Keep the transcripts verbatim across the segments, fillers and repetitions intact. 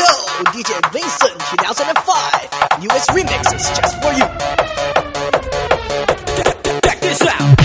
Yo, D J Vincent two thousand five, U S remixes just for you. Check this out.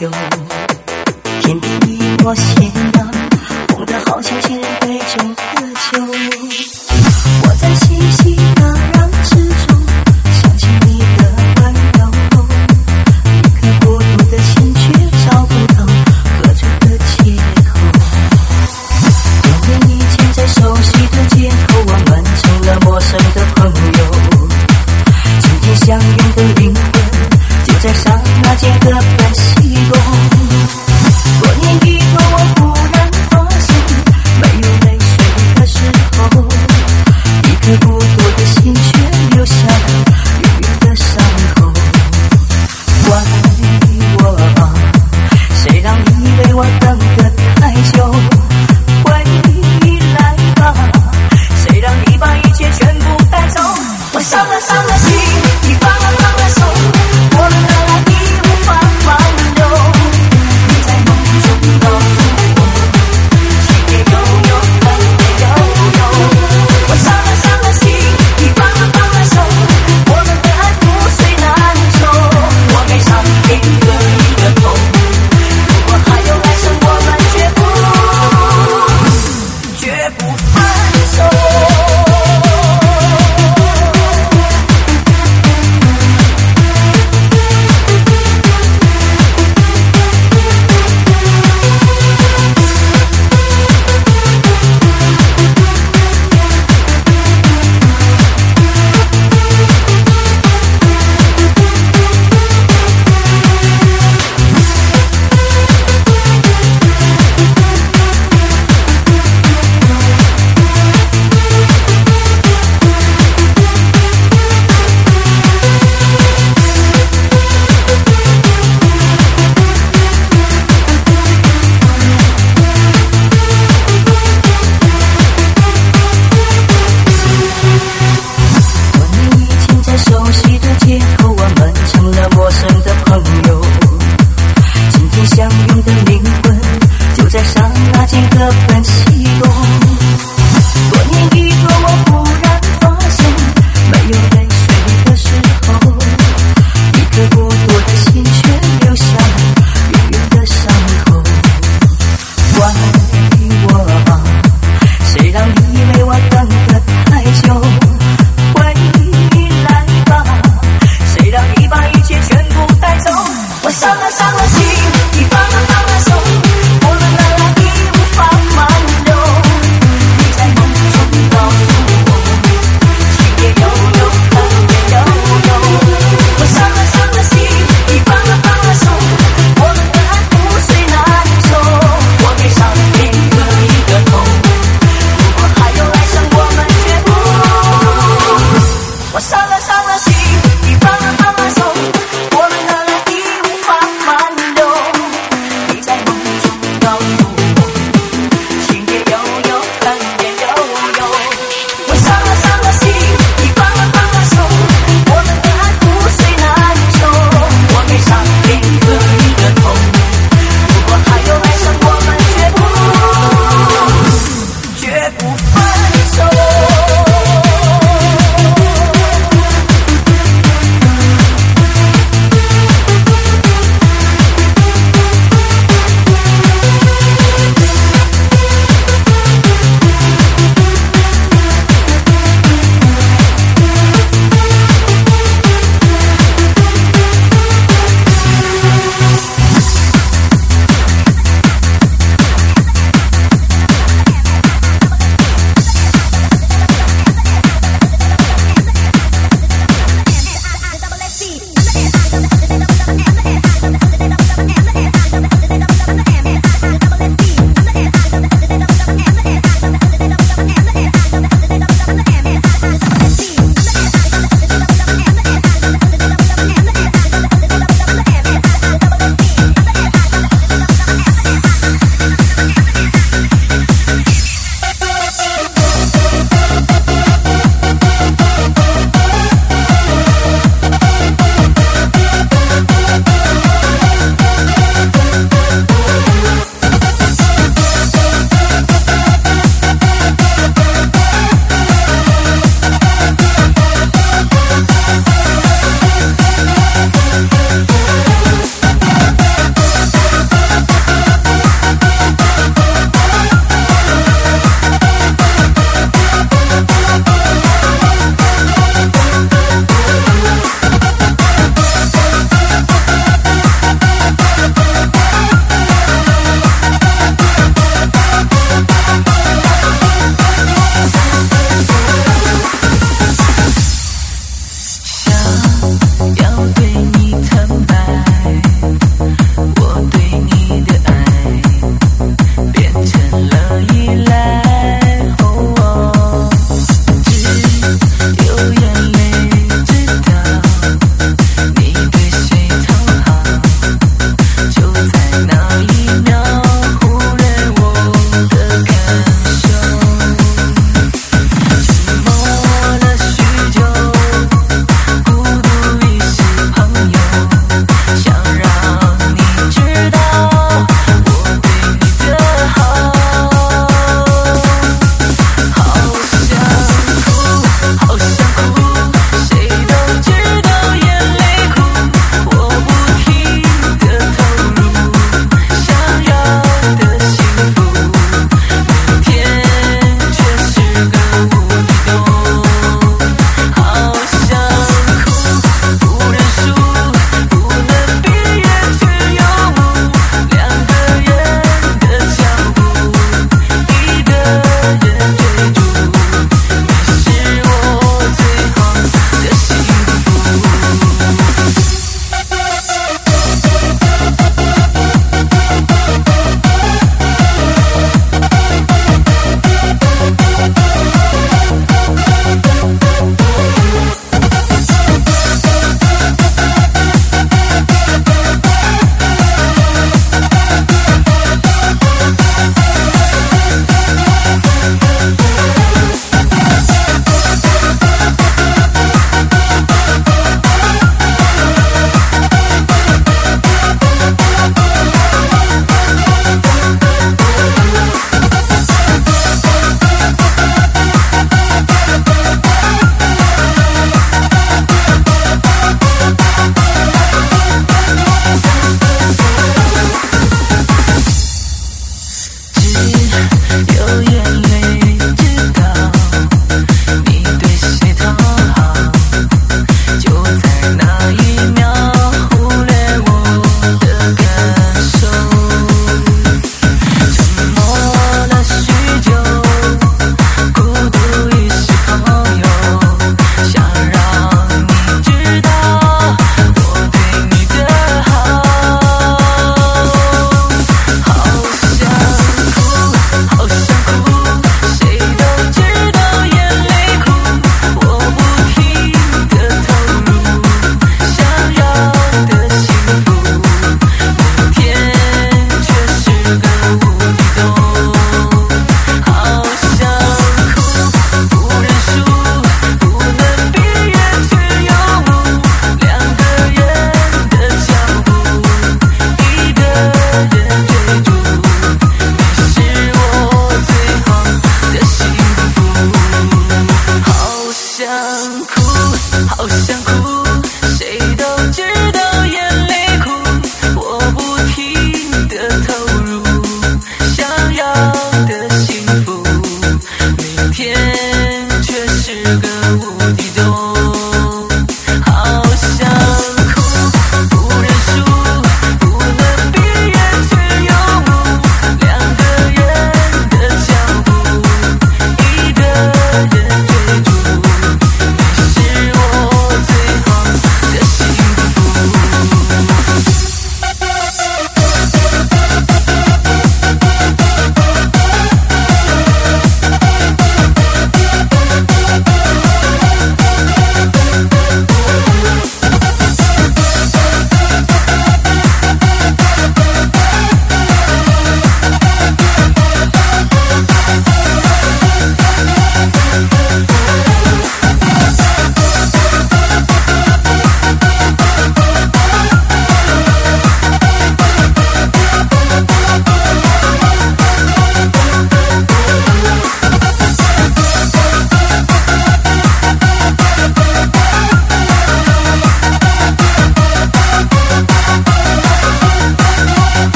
酒，天地与我牵呀，红得好像情人杯中的酒。我在熙熙攘攘之中想起你的温柔，一颗孤独的心却找不到喝醉的借口。因为以前在熟悉的街头，我们成了陌生的朋友。今天相拥的灵魂，就在刹那间各奔西东。多年以后，我忽然发现，没有泪水的时候，一颗孤独的心却留下永远的伤口。怪我吧，谁让你为我等得太久？回来吧，谁让你把一切全部带走？我伤了伤了心，你放了放了手，我们的爱已无法挽留。你在梦中告诉我，情也悠悠，恨也悠悠。我伤了伤了心，你放了放了手，我们的爱覆水难收。我给上天割一个头，如果还有来生，我们绝不绝不放手。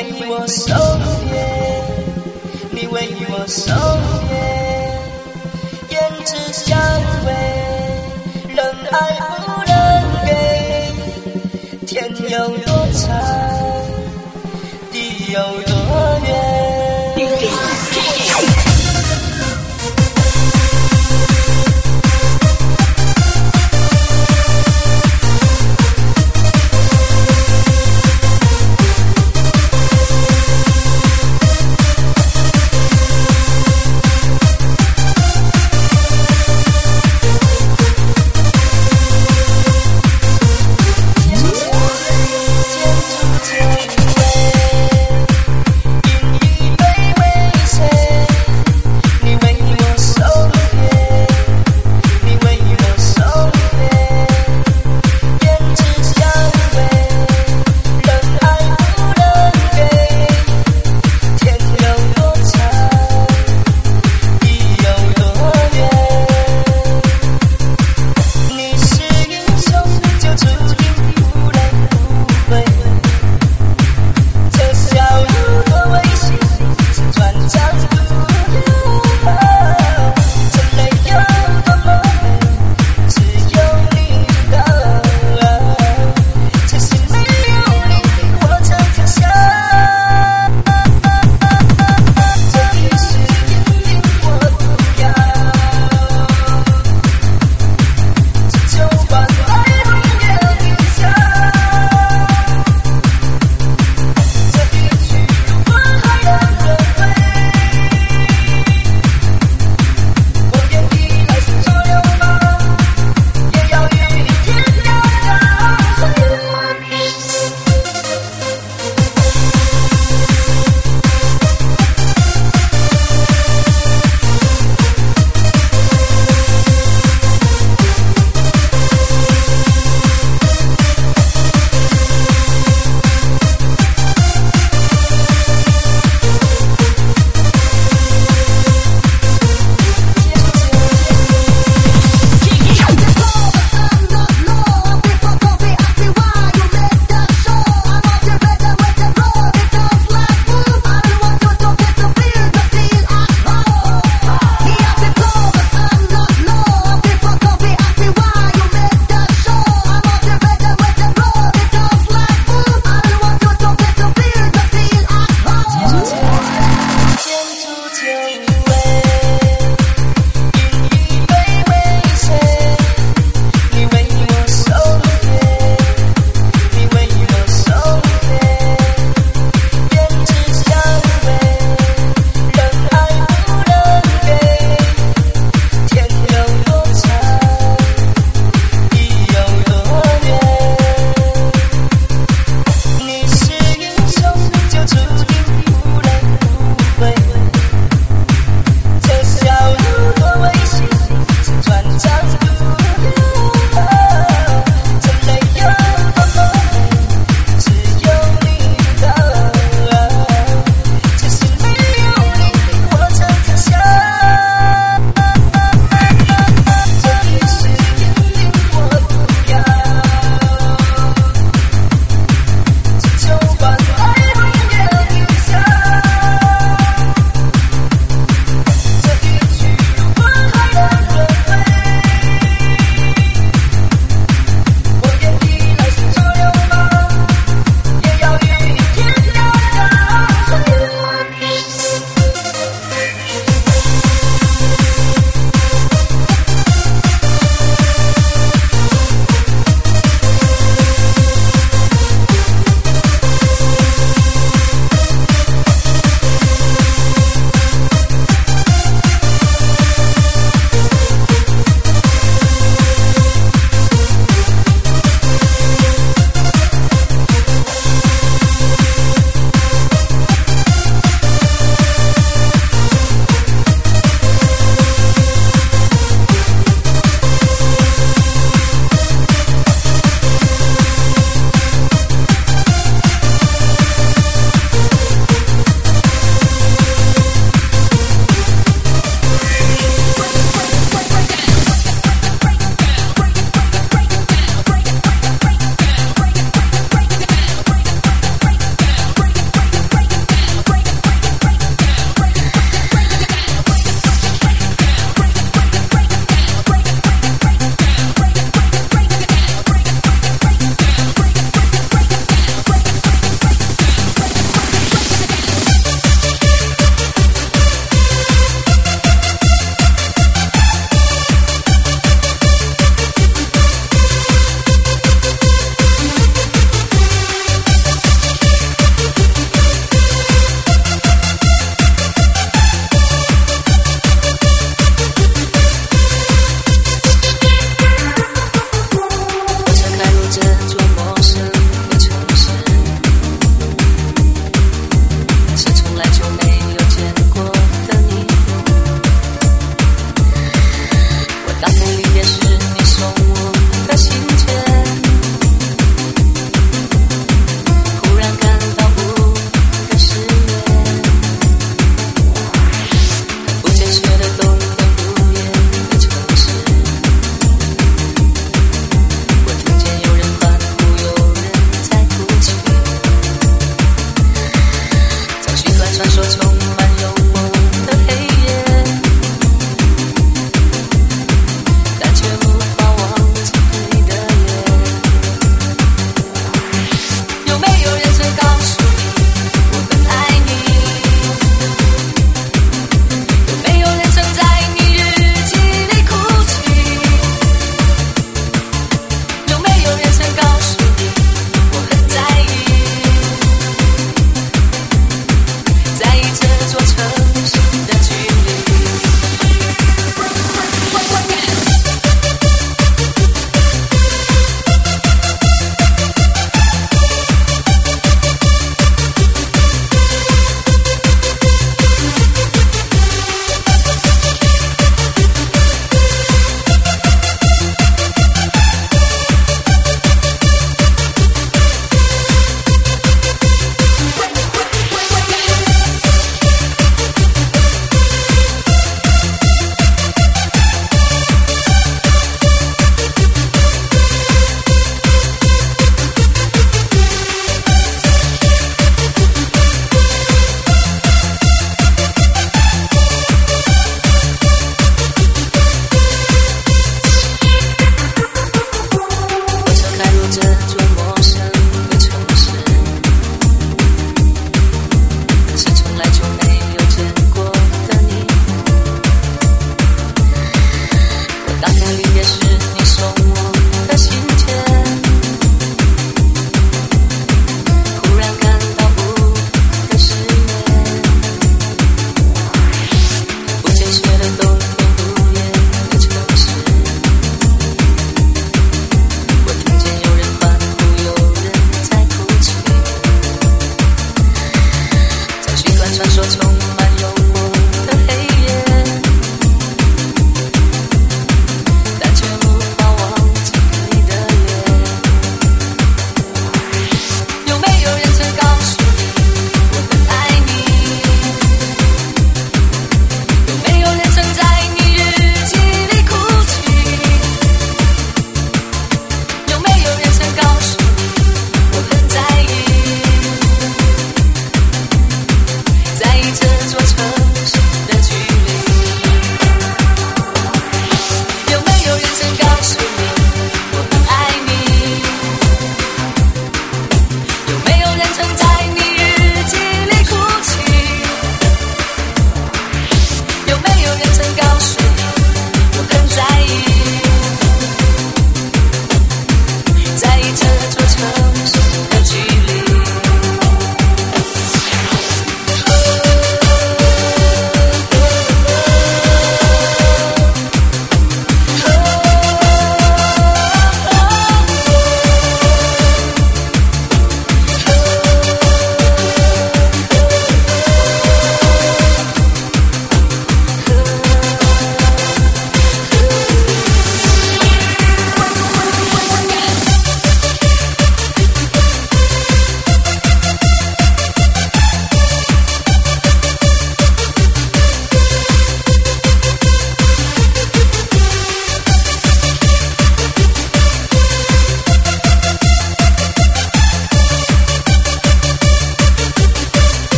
为我守夜，你为我守夜，胭脂香味，能爱不能给，天有多长，地有多远。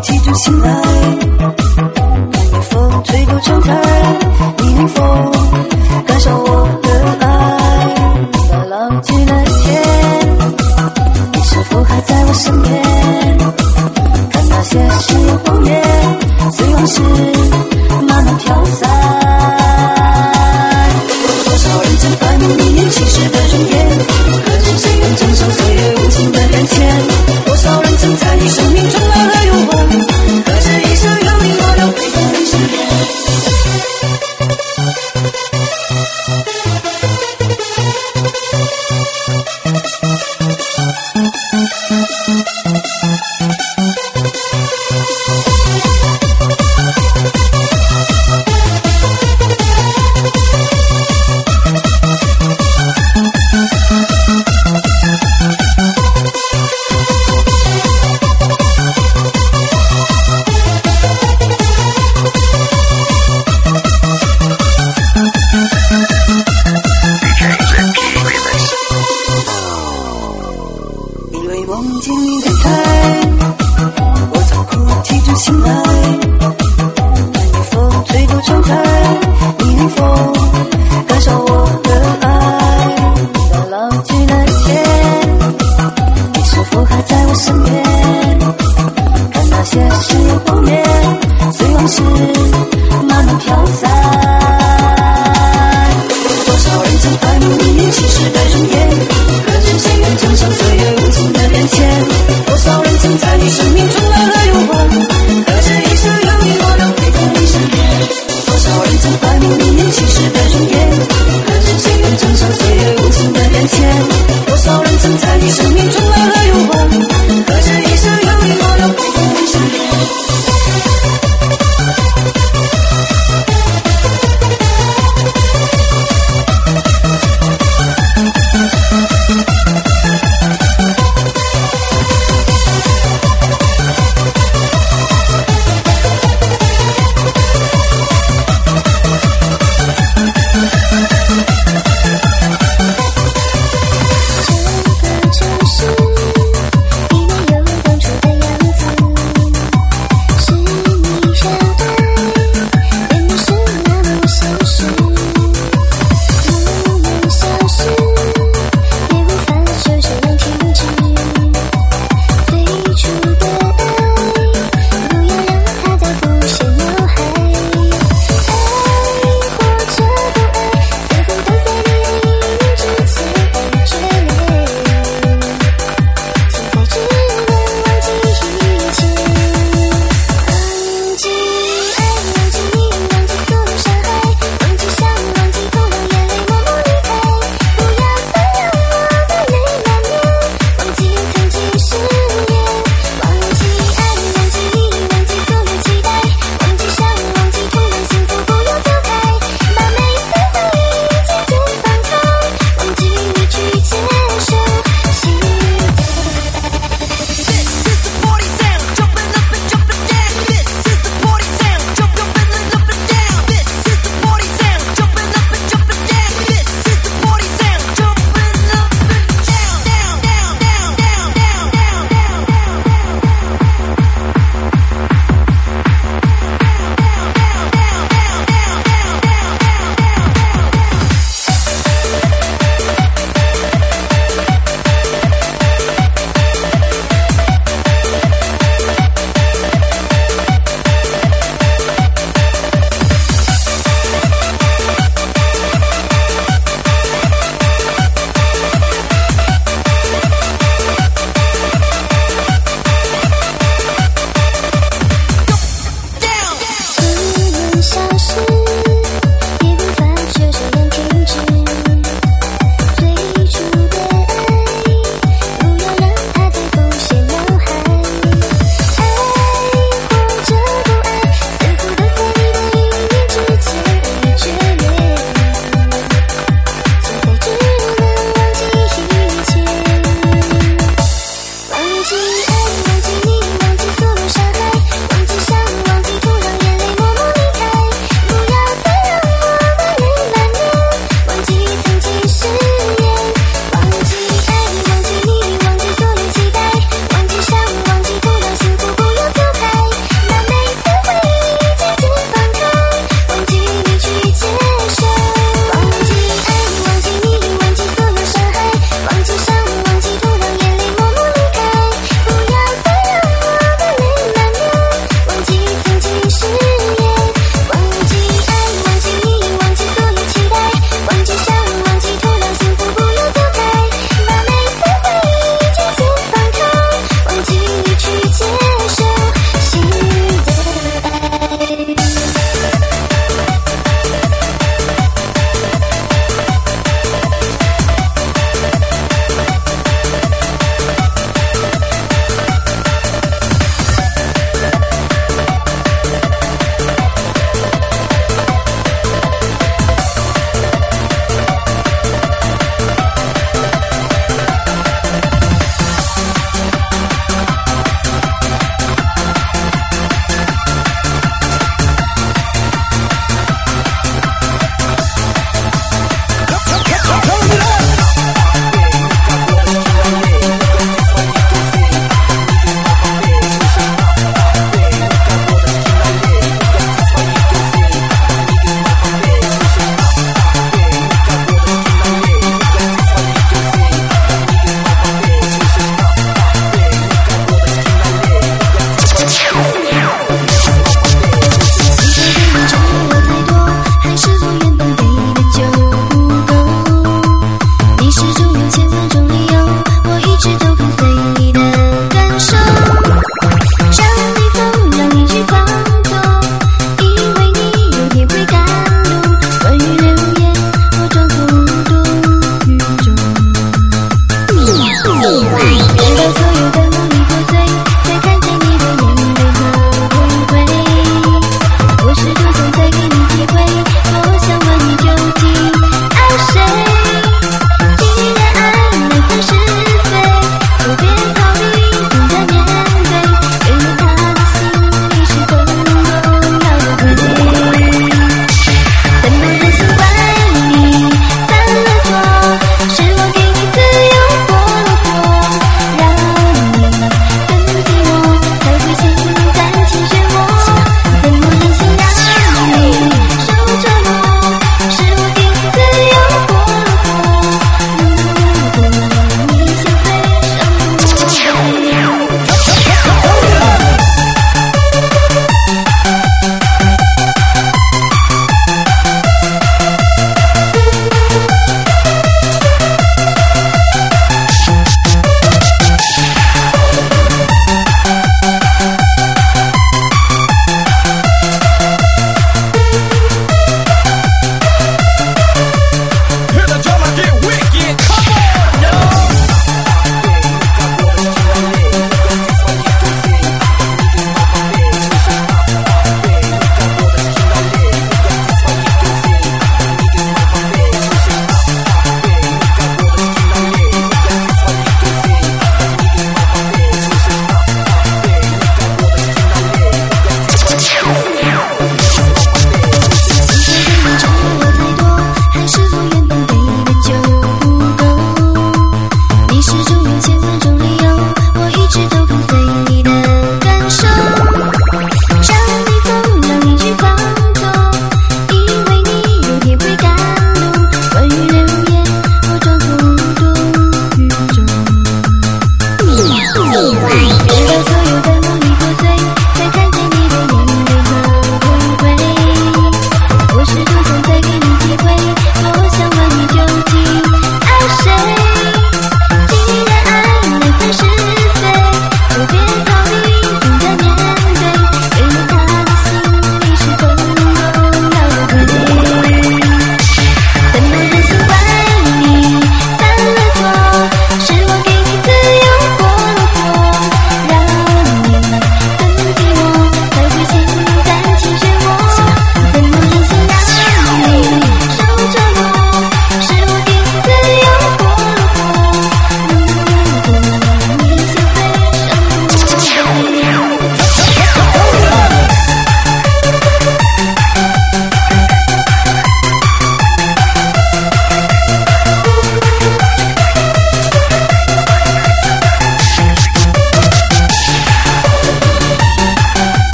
提出醒来，南夜风吹过窗台，你能否感受我的爱？到老去那天，你是否还在我身边？看那些誓言谎言，随往事慢慢飘散。多少人曾翻梦你年轻时的容颜，可是谁愿承受岁月无情的变迁？多少人曾在你生命中来了又还，可是一生有你我都陪在你身边。因为梦见你离开，我从哭泣中醒来，南夜风吹过窗台，你能否感受我的爱？到老去那天，你是否还在我身边？看那些誓言谎言，随往事慢慢飘散。多少人曾翻梦你年轻时的容颜，可是谁愿承受岁月无情的变迁？多少人曾在你生命中来了又还，可是一生有你我都陪在你身边。多少人曾翻梦你年轻时的容颜，可是谁愿承受岁月无情的变迁？多少人曾在你生命中来了又还，可是一生有你我都陪在你身边。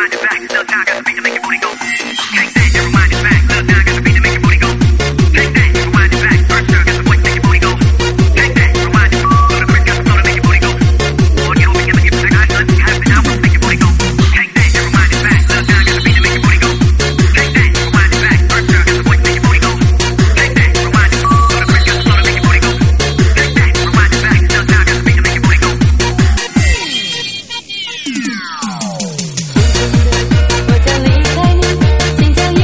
我将离开你，请将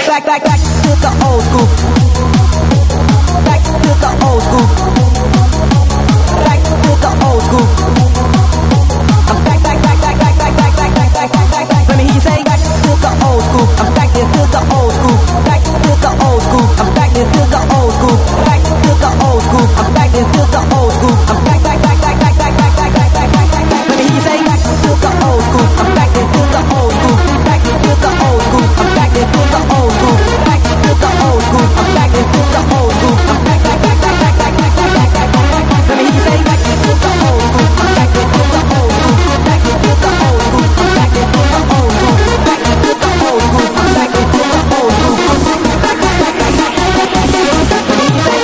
back, back, back to the old school. Back to the old school. Back to the old school. I'm back, back, back, back, back, back, back, back, back, back, back, back, back. Let me hear you say back to the old school. I'm back into the old school. Back to the old school. I'm back into the old school. Back to the old school. I'm back into the old school. I'm back, back, back, back, back, back, back, back, back, back, back, back. Let me hear you say back to the old school. I'm back into the old school. Back into the old school. I'm back into the old school. Back to the old school. I'm back into the old school. I'm back, back, back, back, back, back, back, back, back, back, back, back. Let me hear you say back to the old school. I'm back into the old school. Back into the old school. I'm back into the old school. Back into the old school. I'm back into the old school. Back, back, back, back, back, back, back, back, back. Let me hear you say.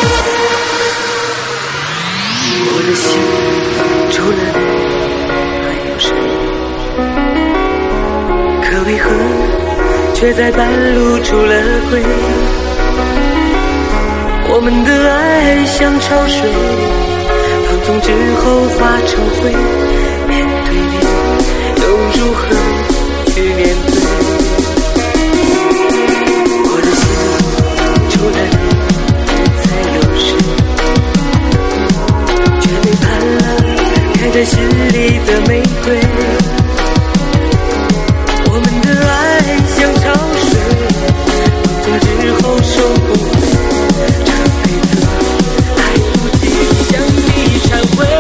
我的心除了你还有谁？可为何却在半路出了轨？我们的爱像潮水，放纵之后化成灰，面对面又如何去面对？我的心除了你才有谁？却背叛了开在心里的玫瑰。我们的爱像潮水，放纵之后收不回，这辈子来不及向你忏悔。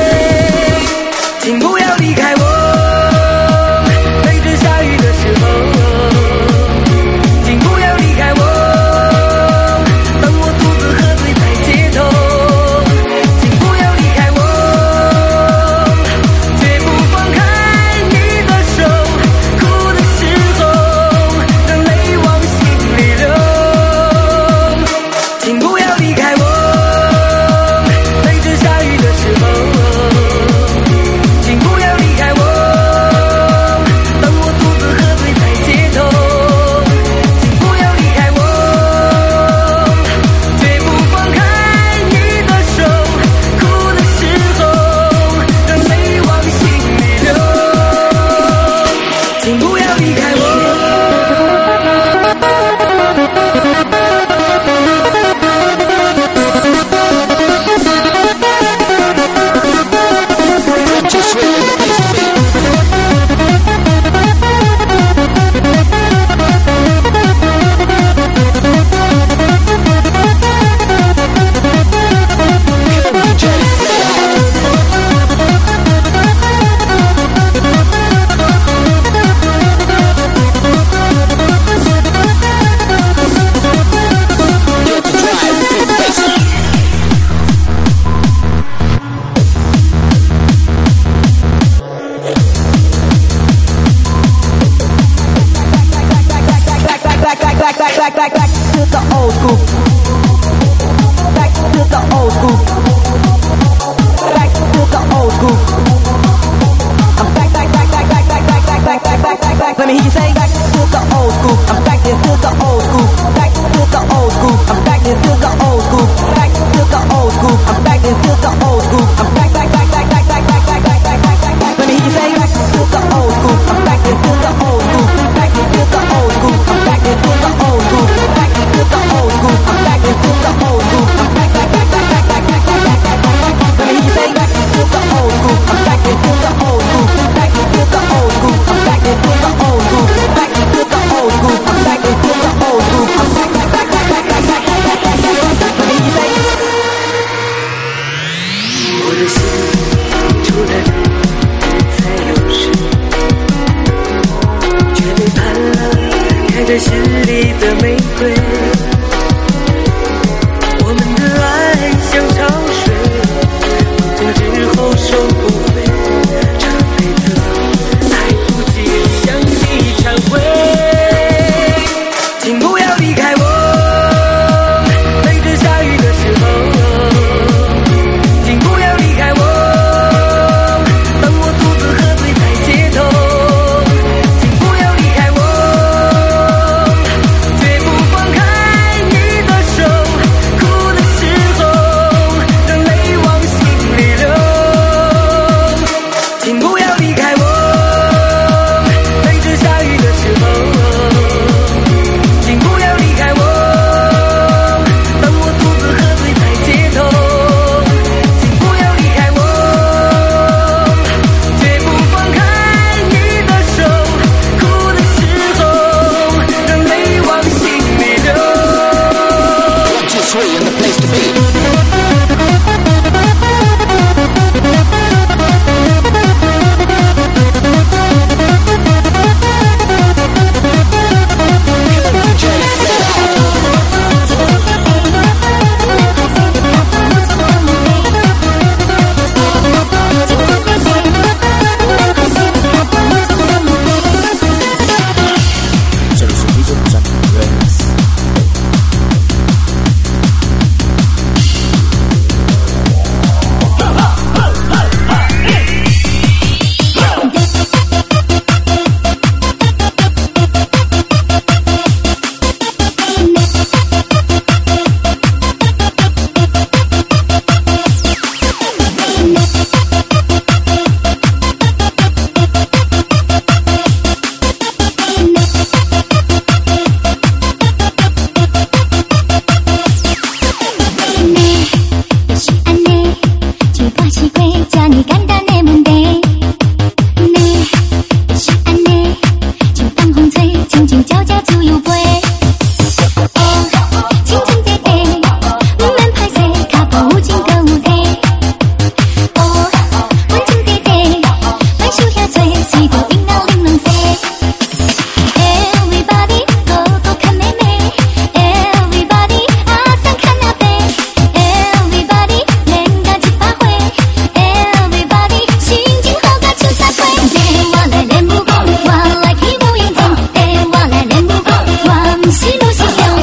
请不要离开我，陪着下雨的时候，请不要离开我，当我独自喝醉在街头，请不要离开我，绝不放开你的手，哭的时候让泪往心里流。请不要离开我，陪着下雨的时候，请不要离开我，当我独自喝醉在街头，请不要离开我，绝不放开你的手，哭的时候让泪往心里流。请不要离开我。 Just wait in the place, baby. D J, play hard. Get the drive, feel the bass. Back, back, back, back, back, back, back to the old school. Back to the old school. Back to the old school. I'm back, back, back, back, back, back, back, back, back, back, back, back, back. Let me hear you say back to the old school. I'm back into the old school. Back to the old school. I'm back into the old school. Back to the old school. I'm back into the old school. I'm back, back, back, back, back, back, back, back, back, back, back, back, back. Let me hear you say back to the old school. I'm back into the old school. Back into the old school. I'm back into the old school. Back into the old school. I'm back 奇怪，这呢简单的问题，呢就是安尼，像东风吹，轻轻鸟只自由飞。哦，清清地地，不免歹势，脚步有真够有体。哦，温情地地，莫想遐多，随着音乐玲珑飞。Everybody， 个个看妹妹 ，Everybody， 阿桑看阿伯 ，Everybody， 练到一百岁 ，Everybody， 心情好甲唱三岁。对我来练武功，我来起舞迎风。对我来练武功，我不是女是强。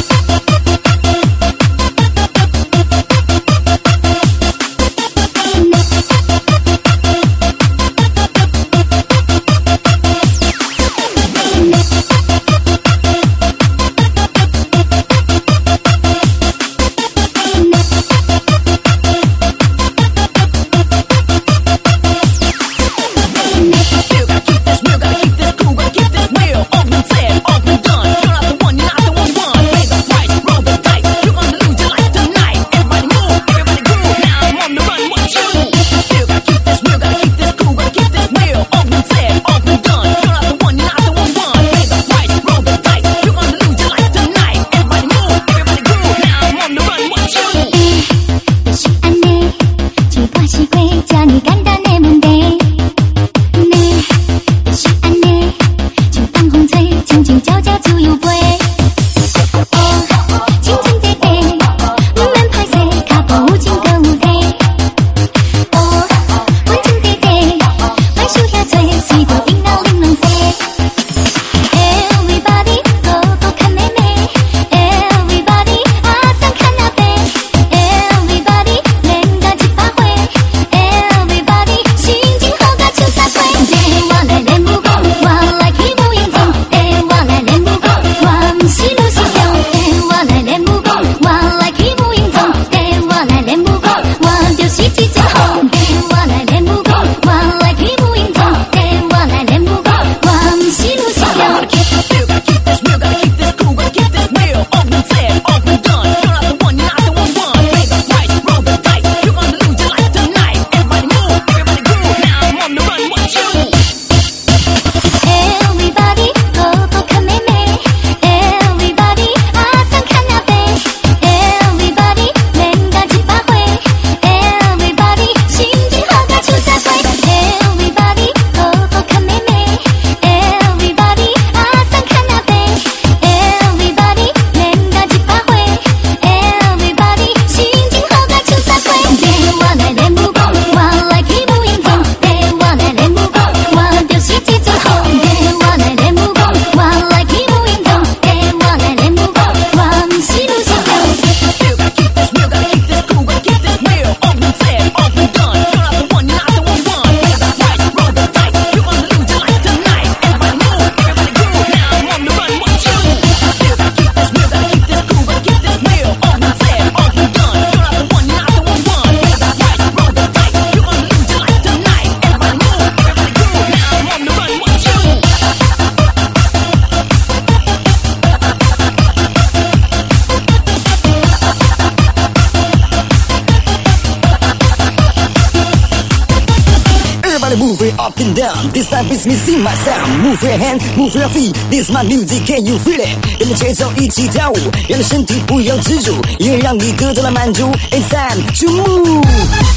Move it up and down, this time it's me sing my sound. Move your hand, move your feet, this is my music, can you feel it? 跟着节奏一起跳舞，让你身体不由自主，音乐让你得到了满足。It's time to move.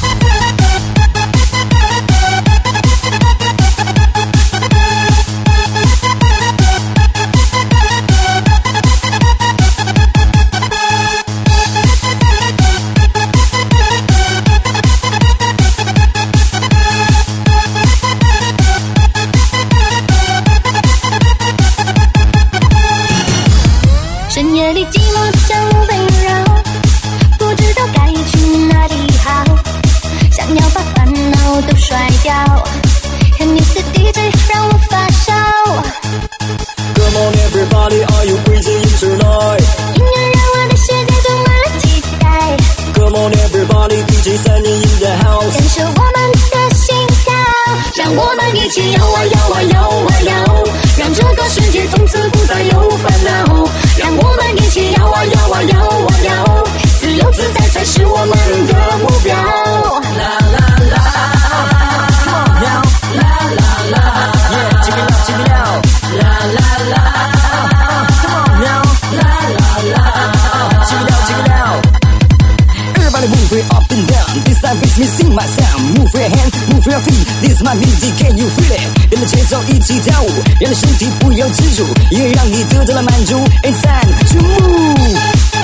深夜里寂寞像围绕，不知道该去哪里好，想要把烦恼都甩掉，看你是 D J 让我发烧。 Come on everybody, are you crazy in tonight? 音乐让我的世界充满了期待。 Come on everybody, D J 三年 in the house， 感受我们的心跳，让我们一起摇啊摇啊摇啊摇，让这个世界从此不再有烦恼。让我们一起摇啊摇啊摇啊摇，自由自在才是我们的目标。啦啦。 me sing my sound. Move your hand, move your feet. This is my music, can you feel it? 跟着节奏一起跳舞，让你身体不由自主，音乐让你得到了满足。It's time to move.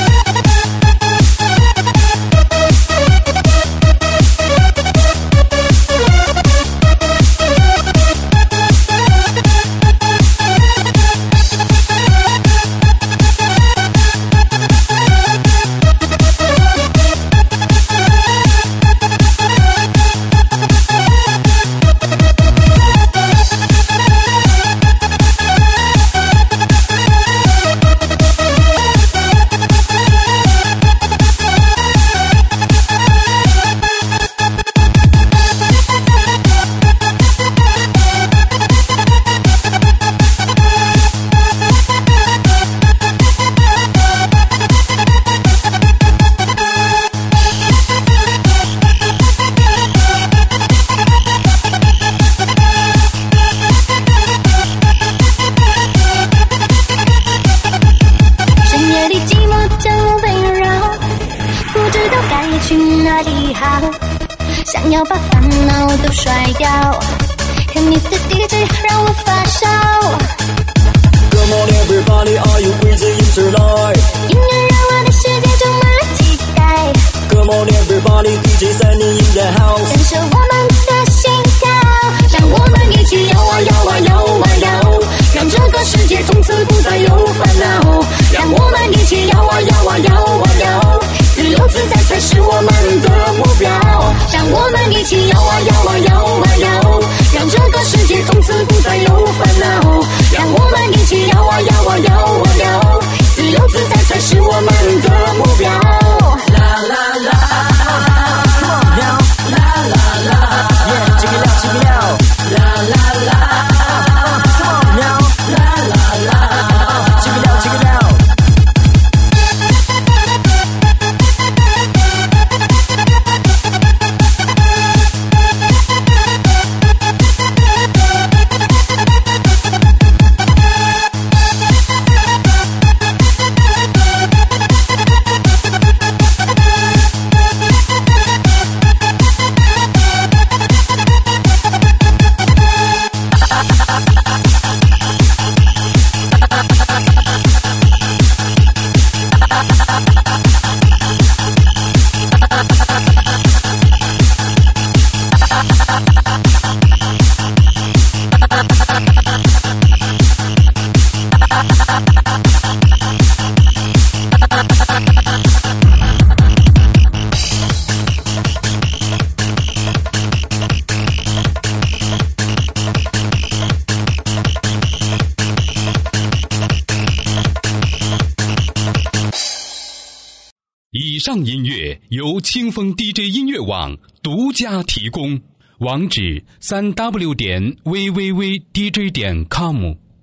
想要把烦恼都甩掉，看 Mister D J 让我发烧。 Come on everybody, are you with me tonight? 音乐让我的世界充满了期待。 Come on everybody, D J 在你 in the house， 感受我们的心跳，让我们一起摇啊摇啊摇啊摇，让这个世界从此不再有烦恼。让我们一起摇啊摇啊摇啊摇，自由自在才是我们的目标。让我们一起摇啊摇啊摇啊摇，让这个世界从此不再有烦恼。让我们一起摇啊摇啊摇啊摇，自由自在才是我们的目标。啦啦啦 Come on now, la la la, yeah, check it out, check it out, la la la, come on now, la la la, check it out, check it out. 以上音乐由清风 D J 音乐网独家提供，网址三 w 点 v v v d j 点 com。